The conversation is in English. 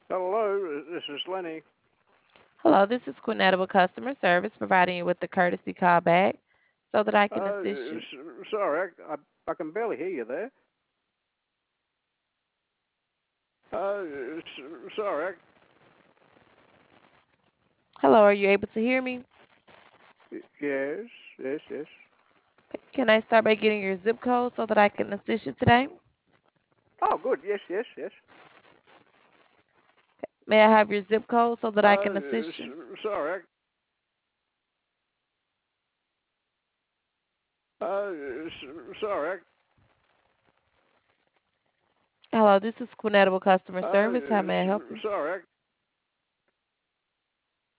Hello, this is Lenny. Hello, this is Quinetta with customer service, providing you with the courtesy call back so that I can assist you. Sorry, I can barely hear you there. Sorry. Hello, are you able to hear me? Yes, yes, yes. Can I start by getting your zip code so that I can assist you today? Oh, good. Yes, yes, yes. May I have your zip code so that I can assist you? Sorry. Sorry. Hello, this is Quinetta with customer service. How may I help you? Sorry.